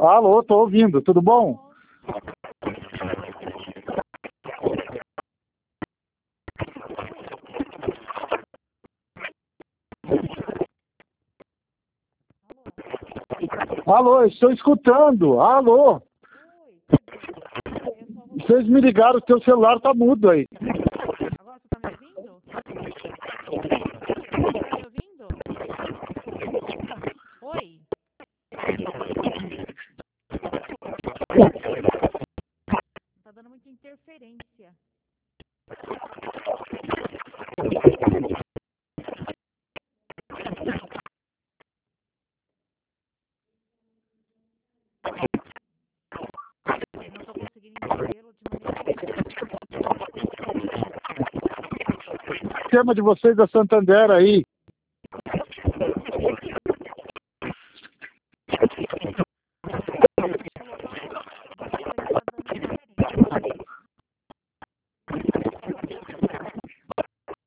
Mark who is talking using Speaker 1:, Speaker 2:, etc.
Speaker 1: Alô, tô ouvindo, tudo bom? Alô, estou escutando. Alô, vocês me ligaram, o teu celular tá mudo aí.
Speaker 2: Agora você tá me ouvindo? Tá me ouvindo? Oi? Tá dando muita interferência. Eu não tô conseguindo entendê-lo de maneira nenhuma.
Speaker 1: O tema de vocês da Santander aí,